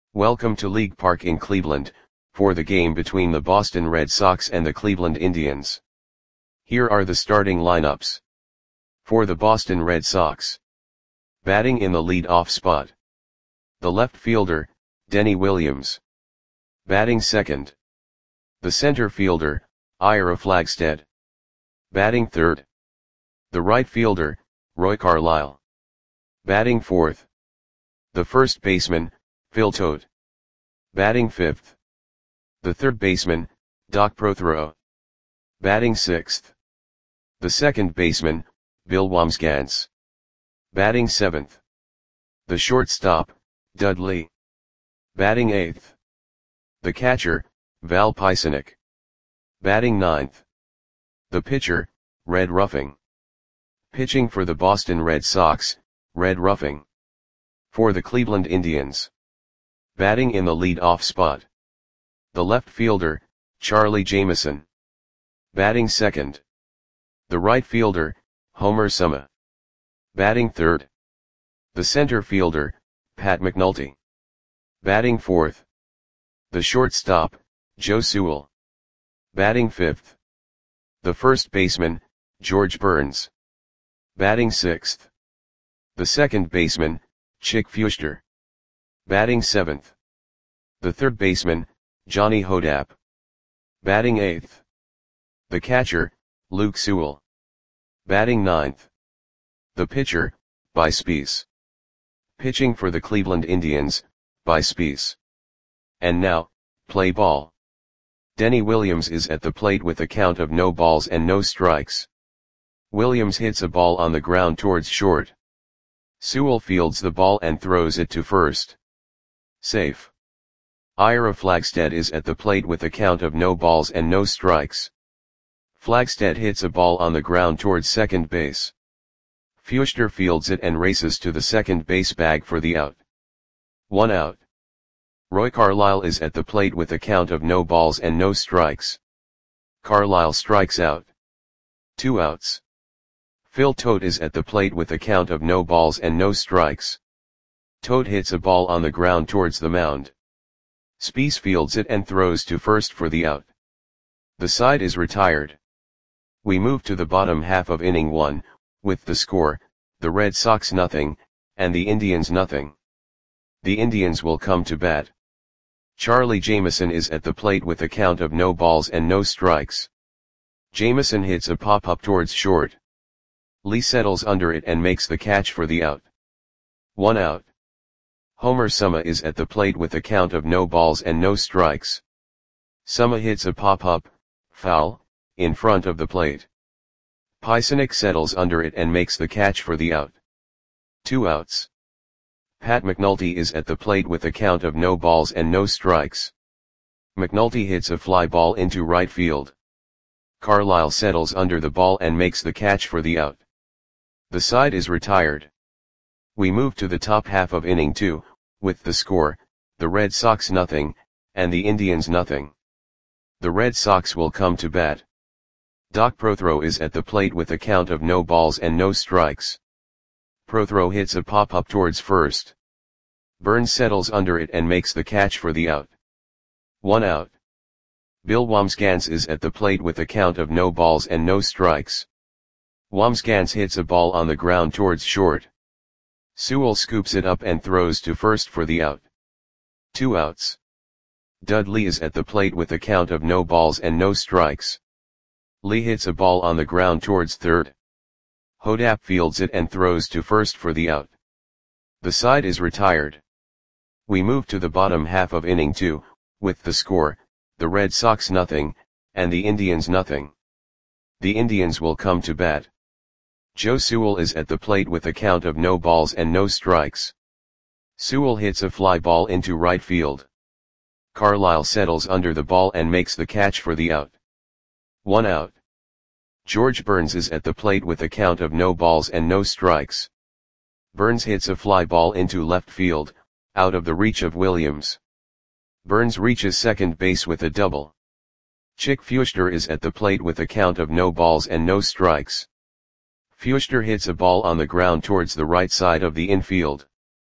Welcome to League Park in Cleveland, for the game between the Boston Red Sox and the Cleveland Indians. Here are the starting lineups. For the Boston Red Sox. Batting in the lead-off spot. The left fielder, Denny Williams. Batting second. The center fielder, Ira Flagstead. Batting third. The right fielder, Roy Carlisle. Batting fourth. The first baseman, Phil Todt. Batting fifth. The third baseman, Doc Prothero. Batting sixth. The second baseman, Bill Wambsgans. Batting seventh. The shortstop, Dudley. Batting eighth. The catcher, Val Pisanic. Batting ninth. The pitcher, Red Ruffing. Pitching for the Boston Red Sox, Red Ruffing. For the Cleveland Indians. Batting in the lead-off spot. The left fielder, Charlie Jameson. Batting second. The right fielder, Homer Suma. Batting third. The center fielder, Pat McNulty. Batting fourth. The shortstop, Joe Sewell. Batting fifth. The first baseman, George Burns. Batting sixth. The second baseman, Chick Feuchter. Batting seventh. The third baseman, Johnny Hodapp. Batting eighth. The catcher, Luke Sewell. Batting ninth. The pitcher, By Spies. Pitching for the Cleveland Indians, By Spies. And now, play ball. Denny Williams is at the plate with a count of no balls and no strikes. Williams hits a ball on the ground towards short. Sewell fields the ball and throws it to first. Safe. Ira Flagstead is at the plate with a count of no balls and no strikes. Flagstead hits a ball on the ground towards second base. Feuchter fields it and races to the second base bag for the out. 1 out. Roy Carlisle is at the plate with a count of no balls and no strikes. Carlisle strikes out. 2 outs. Phil Todt is at the plate with a count of no balls and no strikes. Todt hits a ball on the ground towards the mound. Spies fields it and throws to first for the out. The side is retired. We move to the bottom half of inning 1, with the score, the Red Sox nothing, and the Indians nothing. The Indians will come to bat. Charlie Jameson is at the plate with a count of no balls and no strikes. Jameson hits a pop-up towards short. Lee settles under it and makes the catch for the out. 1 out. Homer Suma is at the plate with a count of no balls and no strikes. Suma hits a pop-up, foul, in front of the plate. Pisanic settles under it and makes the catch for the out. 2 outs. Pat McNulty is at the plate with a count of no balls and no strikes. McNulty hits a fly ball into right field. Carlisle settles under the ball and makes the catch for the out. The side is retired. We move to the top half of inning 2, with the score, the Red Sox nothing, and the Indians nothing. The Red Sox will come to bat. Doc Prothero is at the plate with a count of no balls and no strikes. Prothero hits a pop-up towards first. Burns settles under it and makes the catch for the out. 1 out. Bill Wambsgans is at the plate with a count of no balls and no strikes. Wambsgans hits a ball on the ground towards short. Sewell scoops it up and throws to first for the out. 2 outs. Dudley is at the plate with a count of no balls and no strikes. Lee hits a ball on the ground towards third. Hodapp fields it and throws to first for the out. The side is retired. We move to the bottom half of inning 2, with the score, the Red Sox nothing, and the Indians nothing. The Indians will come to bat. Joe Sewell is at the plate with a count of no balls and no strikes. Sewell hits a fly ball into right field. Carlisle settles under the ball and makes the catch for the out. 1 out. George Burns is at the plate with a count of no balls and no strikes. Burns hits a fly ball into left field, out of the reach of Williams. Burns reaches second base with a double. Chick Feuchter is at the plate with a count of no balls and no strikes. Feuchter hits a ball on the ground towards the right side of the infield.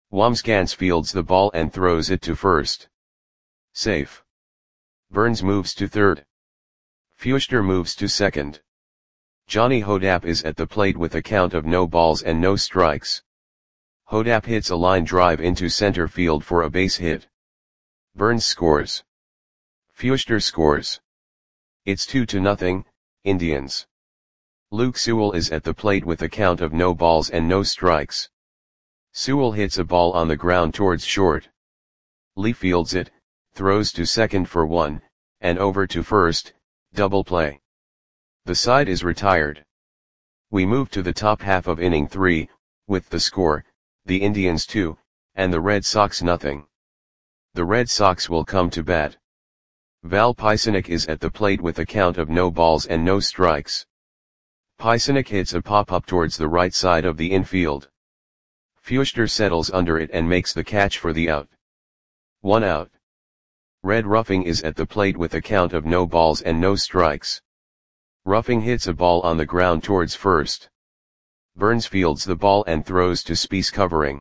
Wamsgans fields the ball and throws it to first. Safe. Burns moves to third. Feuchter moves to second. Johnny Hodapp is at the plate with a count of no balls and no strikes. Hodapp hits a line drive into center field for a base hit. Burns scores. Feuchter scores. It's 2-0, Indians. Luke Sewell is at the plate with a count of no balls and no strikes. Sewell hits a ball on the ground towards short. Lee fields it, throws to second for 1, and over to first, double play. The side is retired. We move to the top half of inning 3, with the score, the Indians 2, and the Red Sox nothing. The Red Sox will come to bat. Val Pisanic is at the plate with a count of no balls and no strikes. Pisanic hits a pop-up towards the right side of the infield. Feuchter settles under it and makes the catch for the out. 1 out. Red Ruffing is at the plate with a count of no balls and no strikes. Ruffing hits a ball on the ground towards first. Burns fields the ball and throws to Spies covering.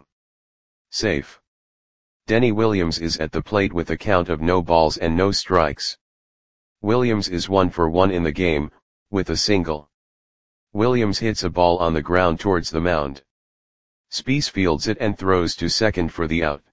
Safe. Denny Williams is at the plate with a count of no balls and no strikes. Williams is 1 for 1 in the game, with a single. Williams hits a ball on the ground towards the mound. Spies fields it and throws to second for the out.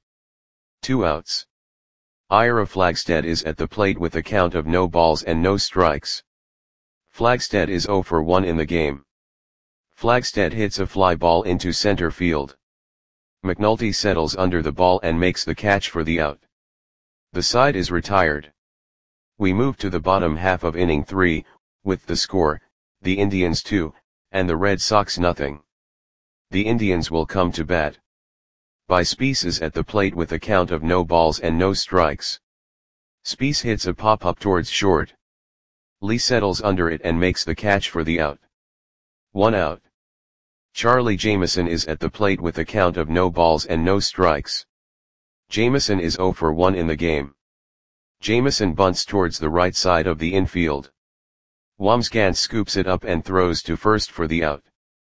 2 outs. Ira Flagstead is at the plate with a count of no balls and no strikes. Flagstead is 0 for 1 in the game. Flagstead hits a fly ball into center field. McNulty settles under the ball and makes the catch for the out. The side is retired. We move to the bottom half of inning 3, with the score, the Indians 2, and the Red Sox nothing. The Indians will come to bat. By Spies is at the plate with a count of no balls and no strikes. Spies hits a pop-up towards short. Lee settles under it and makes the catch for the out. 1 out. Charlie Jameson is at the plate with a count of no balls and no strikes. Jameson is 0 for 1 in the game. Jameson bunts towards the right side of the infield. Wamsgans scoops it up and throws to first for the out.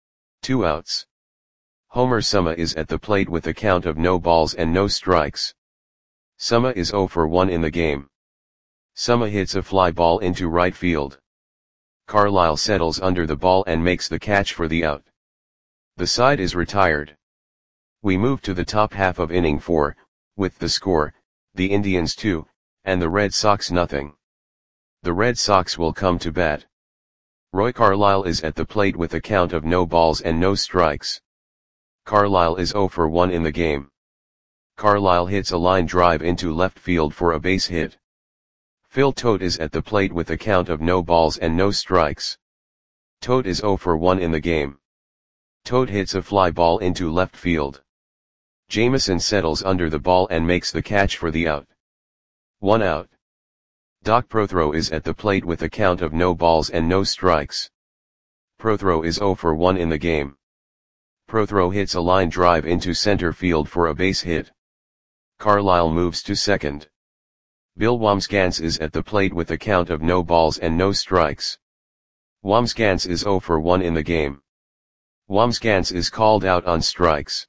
2 outs. Homer Summa is at the plate with a count of no balls and no strikes. Summa is 0 for 1 in the game. Summa hits a fly ball into right field. Carlisle settles under the ball and makes the catch for the out. The side is retired. We move to the top half of inning 4, with the score, the Indians 2, and the Red Sox nothing. The Red Sox will come to bat. Roy Carlisle is at the plate with a count of no balls and no strikes. Carlisle is 0 for 1 in the game. Carlisle hits a line drive into left field for a base hit. Phil Tote is at the plate with a count of no balls and no strikes. Tote is 0 for 1 in the game. Tote hits a fly ball into left field. Jameson settles under the ball and makes the catch for the out. 1 out. Doc Prothro is at the plate with a count of no balls and no strikes. Prothro is 0 for 1 in the game. Prothro hits a line drive into center field for a base hit. Carlisle moves to second. Bill Wamsgans is at the plate with a count of no balls and no strikes. Wamsgans is 0 for 1 in the game. Wamsgans is called out on strikes.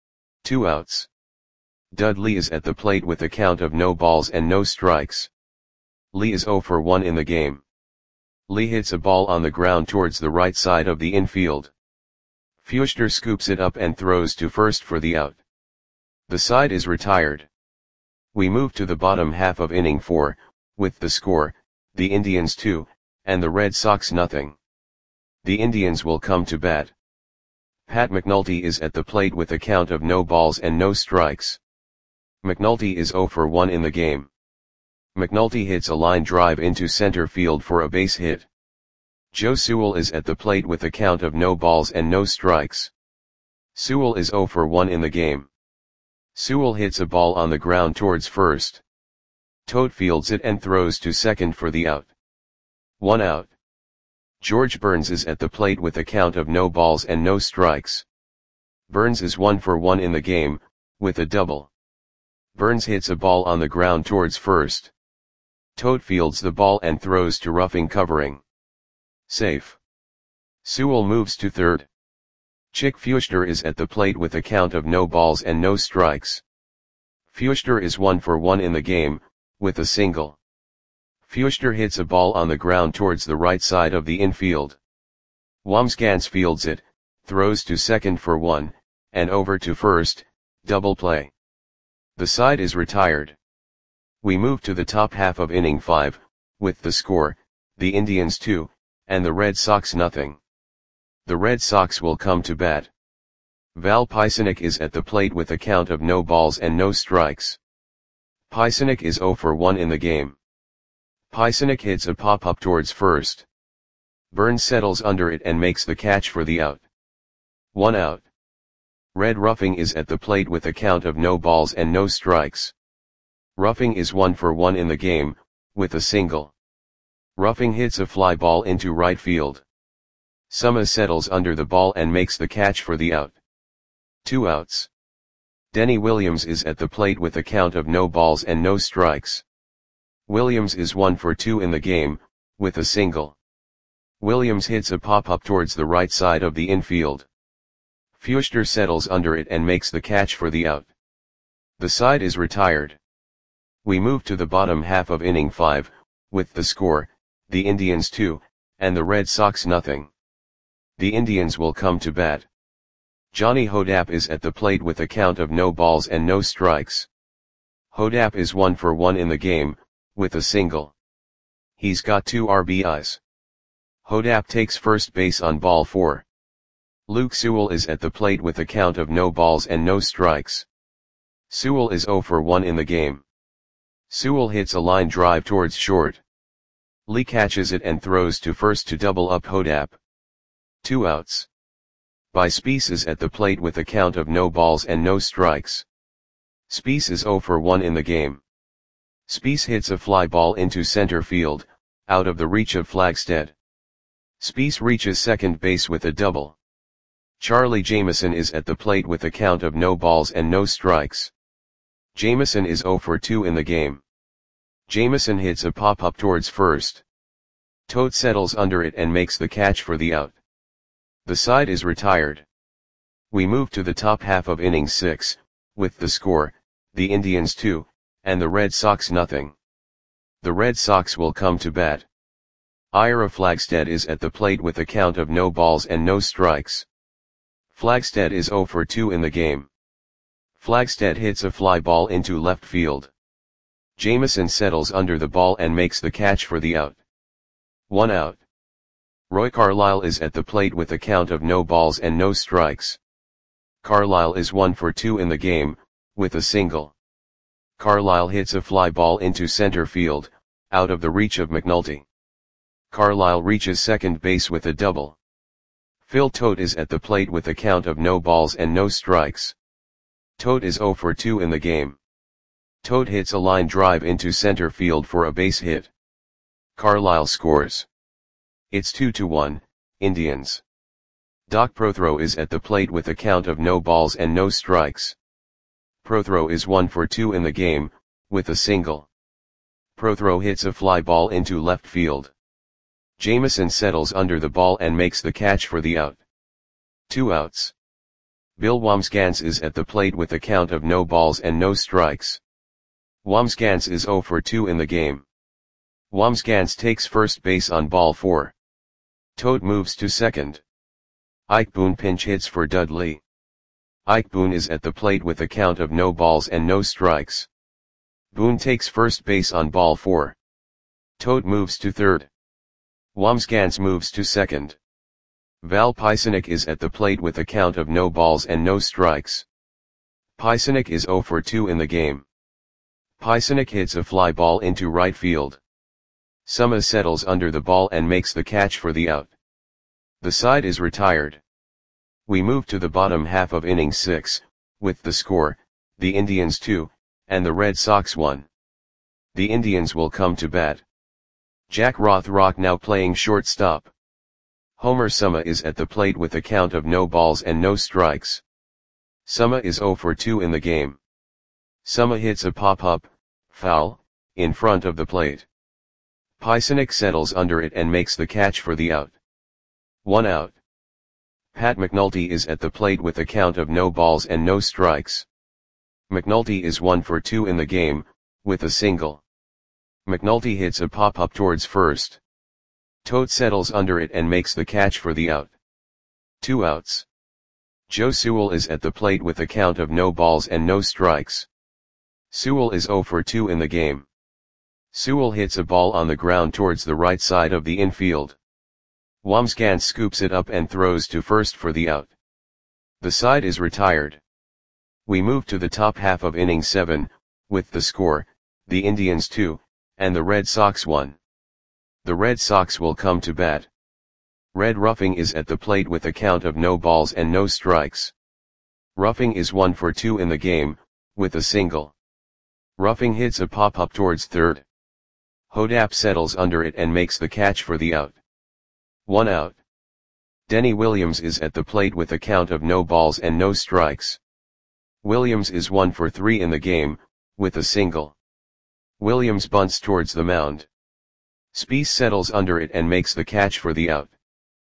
2 outs. Dudley is at the plate with a count of no balls and no strikes. Lee is 0 for 1 in the game. Lee hits a ball on the ground towards the right side of the infield. Feuchter scoops it up and throws to first for the out. The side is retired. We move to the bottom half of inning 4, with the score, the Indians 2, and the Red Sox nothing. The Indians will come to bat. Pat McNulty is at the plate with a count of no balls and no strikes. McNulty is 0 for 1 in the game. McNulty hits a line drive into center field for a base hit. Joe Sewell is at the plate with a count of no balls and no strikes. Sewell is 0 for 1 in the game. Sewell hits a ball on the ground towards first. Tote fields it and throws to second for the out. 1 out. George Burns is at the plate with a count of no balls and no strikes. Burns is 1 for 1 in the game, with a double. Burns hits a ball on the ground towards first. Tote fields the ball and throws to Ruffing covering. Safe. Sewell moves to third. Chick Feuchter is at the plate with a count of no balls and no strikes. Feuchter is 1 for 1 in the game, with a single. Feuchter hits a ball on the ground towards the right side of the infield. Wamsgans fields it, throws to second for 1, and over to first, double play. The side is retired. We move to the top half of inning 5, with the score, the Indians 2, and the Red Sox nothing. The Red Sox will come to bat. Val Pisanic is at the plate with a count of no balls and no strikes. Pisanic is 0 for 1 in the game. Pisanic hits a pop-up towards first. Burns settles under it and makes the catch for the out. 1 out. Red Ruffing is at the plate with a count of no balls and no strikes. Ruffing is 1 for 1 in the game, with a single. Ruffing hits a fly ball into right field. Suma settles under the ball and makes the catch for the out. 2 outs. Denny Williams is at the plate with a count of no balls and no strikes. Williams is 1 for 2 in the game, with a single. Williams hits a pop-up towards the right side of the infield. Feuchter settles under it and makes the catch for the out. The side is retired. We move to the bottom half of inning 5, with the score, the Indians 2, and the Red Sox nothing. The Indians will come to bat. Johnny Hodapp is at the plate with a count of no balls and no strikes. Hodapp is 1 for 1 in the game, with a single. He's got 2 RBIs. Hodapp takes first base on ball 4. Luke Sewell is at the plate with a count of no balls and no strikes. Sewell is 0 for 1 in the game. Sewell hits a line drive towards short. Lee catches it and throws to first to double up Hodapp. 2 outs. By Spies is at the plate with a count of no balls and no strikes. Spies is 0 for 1 in the game. Spies hits a fly ball into center field, out of the reach of Flagstead. Spies reaches second base with a double. Charlie Jameson is at the plate with a count of no balls and no strikes. Jameson is 0 for 2 in the game. Jameson hits a pop-up towards first. Tote settles under it and makes the catch for the out. The side is retired. We move to the top half of inning 6, with the score, the Indians 2, and the Red Sox nothing. The Red Sox will come to bat. Ira Flagstead is at the plate with a count of no balls and no strikes. Flagstead is 0 for 2 in the game. Flagstead hits a fly ball into left field. Jameson settles under the ball and makes the catch for the out. 1 out. Roy Carlisle is at the plate with a count of no balls and no strikes. Carlisle is 1 for 2 in the game, with a single. Carlisle hits a fly ball into center field, out of the reach of McNulty. Carlisle reaches second base with a double. Phil Tote is at the plate with a count of no balls and no strikes. Tote is 0 for 2 in the game. Tote hits a line drive into center field for a base hit. Carlisle scores. It's 2-1, Indians. Doc Prothro is at the plate with a count of no balls and no strikes. Prothro is 1 for 2 in the game, with a single. Prothro hits a fly ball into left field. Jameson settles under the ball and makes the catch for the out. 2 outs. Bill Wamsgans is at the plate with a count of no balls and no strikes. Wamsgans is 0 for 2 in the game. Wamsgans takes first base on ball 4. Tote moves to second. Ike Boone pinch hits for Dudley. Ike Boone is at the plate with a count of no balls and no strikes. Boone takes first base on ball 4. Tote moves to third. Wamsgans moves to second. Val Pisanic is at the plate with a count of no balls and no strikes. Pisanic is 0 for 2 in the game. Pisanic hits a fly ball into right field. Suma settles under the ball and makes the catch for the out. The side is retired. We move to the bottom half of inning 6, with the score, the Indians 2, and the Red Sox 1. The Indians will come to bat. Jack Rothrock now playing shortstop. Homer Suma is at the plate with a count of no balls and no strikes. Suma is 0 for 2 in the game. Suma hits a pop-up, foul, in front of the plate. Pisanic settles under it and makes the catch for the out. 1 out. Pat McNulty is at the plate with a count of no balls and no strikes. McNulty is 1 for 2 in the game, with a single. McNulty hits a pop-up towards first. Tote settles under it and makes the catch for the out. 2 outs. Joe Sewell is at the plate with a count of no balls and no strikes. Sewell is 0 for 2 in the game. Sewell hits a ball on the ground towards the right side of the infield. Wamsgans scoops it up and throws to first for the out. The side is retired. We move to the top half of inning 7, with the score, the Indians 2, and the Red Sox 1. The Red Sox will come to bat. Red Ruffing is at the plate with a count of no balls and no strikes. Ruffing is 1 for 2 in the game, with a single. Ruffing hits a pop-up towards third. Hodap settles under it and makes the catch for the out. 1 out. Denny Williams is at the plate with a count of no balls and no strikes. Williams is 1 for 3 in the game, with a single. Williams bunts towards the mound. Spieth settles under it and makes the catch for the out.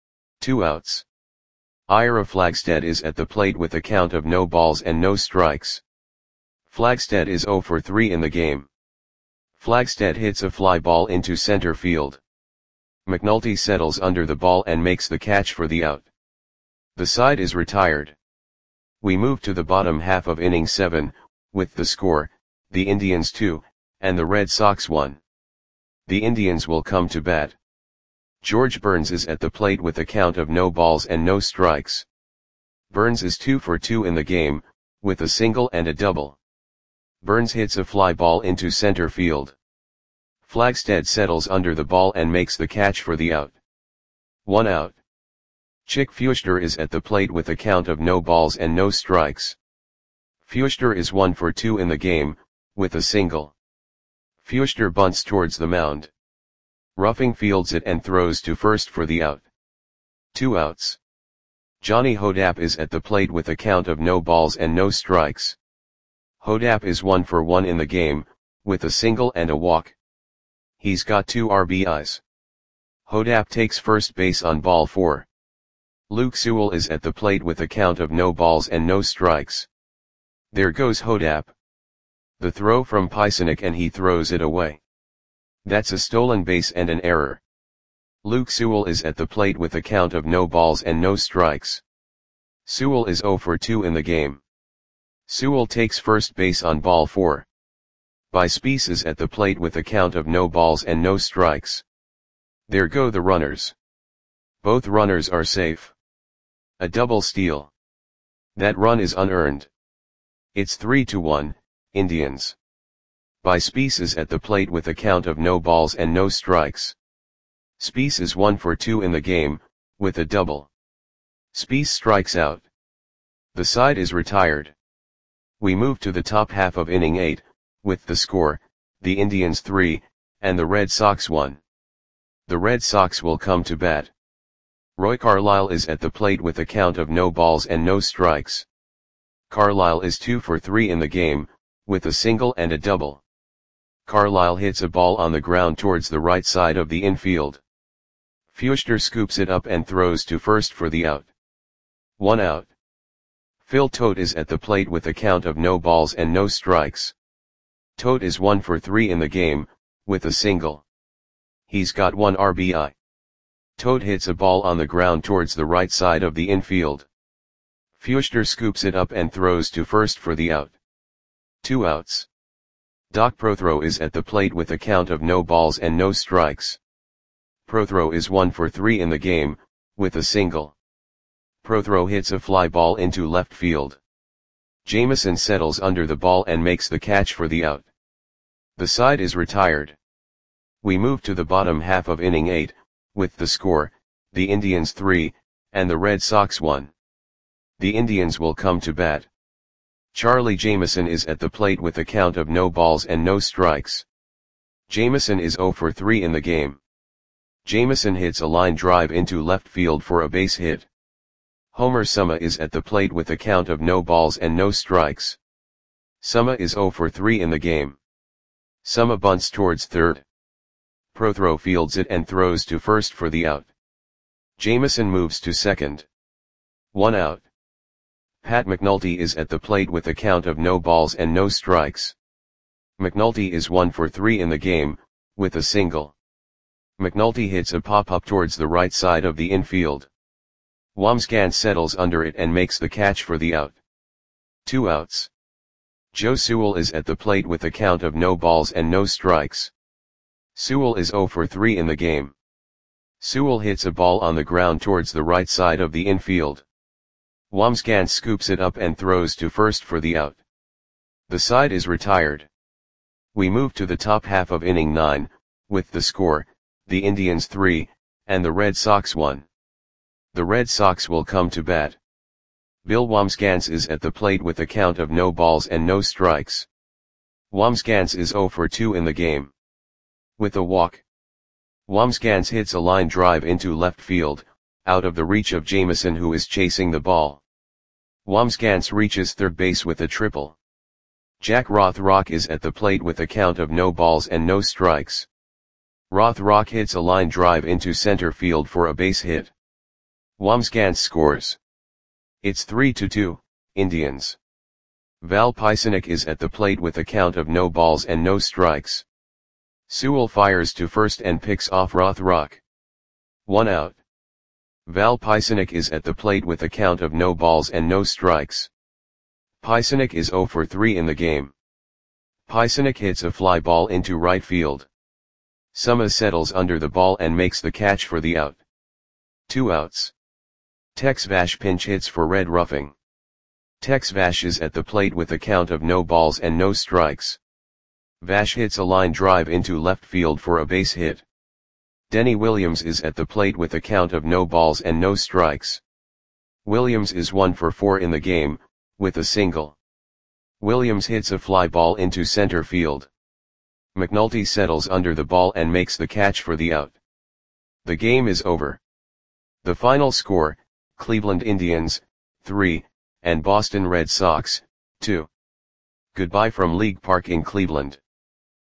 2 outs. Ira Flagstead is at the plate with a count of no balls and no strikes. Flagstead is 0 for 3 in the game. Flagstead hits a fly ball into center field. McNulty settles under the ball and makes the catch for the out. The side is retired. We move to the bottom half of inning 7, with the score, the Indians 2, and the Red Sox 1. The Indians will come to bat. George Burns is at the plate with a count of no balls and no strikes. Burns is 2 for 2 in the game, with a single and a double. Burns hits a fly ball into center field. Flagstead settles under the ball and makes the catch for the out. 1 out. Chick Feuchter is at the plate with a count of no balls and no strikes. Feuchter is 1 for 2 in the game, with a single. Feuchter bunts towards the mound. Ruffing fields it and throws to first for the out. 2 outs. Johnny Hodap is at the plate with a count of no balls and no strikes. Hodap is 1 for 1 in the game, with a single and a walk. He's got 2 RBIs. Hodap takes first base on ball 4. Luke Sewell is at the plate with a count of no balls and no strikes. There goes Hodap. The throw from Pysenik and he throws it away. That's a stolen base and an error. Luke Sewell is at the plate with a count of no balls and no strikes. Sewell is 0 for 2 in the game. Sewell takes first base on ball 4. By Spieth is at the plate with a count of no balls and no strikes. There go the runners. Both runners are safe. A double steal. That run is unearned. It's 3-1, Indians. By Spieth is at the plate with a count of no balls and no strikes. Spieth is 1 for 2 in the game, with a double. Spieth strikes out. The side is retired. We move to the top half of inning 8, with the score, the Indians 3, and the Red Sox 1. The Red Sox will come to bat. Roy Carlisle is at the plate with a count of no balls and no strikes. Carlisle is 2 for 3 in the game, with a single and a double. Carlisle hits a ball on the ground towards the right side of the infield. Feuchter scoops it up and throws to first for the out. 1 out. Phil Tote is at the plate with a count of no balls and no strikes. Tote is 1 for 3 in the game, with a single. He's got 1 RBI. Tote hits a ball on the ground towards the right side of the infield. Feuchter scoops it up and throws to first for the out. 2 outs. Doc Prothro is at the plate with a count of no balls and no strikes. Prothro is 1 for 3 in the game, with a single. Prothro hits a fly ball into left field. Jameson settles under the ball and makes the catch for the out. The side is retired. We move to the bottom half of inning 8, with the score, the Indians 3, and the Red Sox 1. The Indians will come to bat. Charlie Jameson is at the plate with a count of no balls and no strikes. Jameson is 0 for 3 in the game. Jameson hits a line drive into left field for a base hit. Homer Summa is at the plate with a count of no balls and no strikes. Summa is 0 for 3 in the game. Summa bunts towards third. Prothro fields it and throws to first for the out. Jameson moves to second. 1 out. Pat McNulty is at the plate with a count of no balls and no strikes. McNulty is 1 for 3 in the game, with a single. McNulty hits a pop-up towards the right side of the infield. Wamsgans settles under it and makes the catch for the out. 2 outs. Joe Sewell is at the plate with a count of no balls and no strikes. Sewell is 0 for 3 in the game. Sewell hits a ball on the ground towards the right side of the infield. Wamsgans scoops it up and throws to first for the out. The side is retired. We move to the top half of inning 9, with the score, the Indians 3, and the Red Sox 1. The Red Sox will come to bat. Bill Wamsgans is at the plate with a count of no balls and no strikes. Wamsgans is 0 for 2 in the game. With a walk. Wamsgans hits a line drive into left field, out of the reach of Jameson, who is chasing the ball. Wamsgans reaches third base with a triple. Jack Rothrock is at the plate with a count of no balls and no strikes. Rothrock hits a line drive into center field for a base hit. Wamsgans scores. It's 3-2, Indians. Val Pisanic is at the plate with a count of no balls and no strikes. Sewell fires to first and picks off Rothrock. 1 out. Val Pisanic is at the plate with a count of no balls and no strikes. Pisanic is 0 for 3 in the game. Pisanic hits a fly ball into right field. Suma settles under the ball and makes the catch for the out. 2 outs. Tex Vash pinch hits for Red Ruffing. Tex Vash is at the plate with a count of no balls and no strikes. Vash hits a line drive into left field for a base hit. Denny Williams is at the plate with a count of no balls and no strikes. Williams is 1 for 4 in the game, with a single. Williams hits a fly ball into center field. McNulty settles under the ball and makes the catch for the out. The game is over. The final score, Cleveland Indians, 3, and Boston Red Sox, 2. Goodbye from League Park in Cleveland.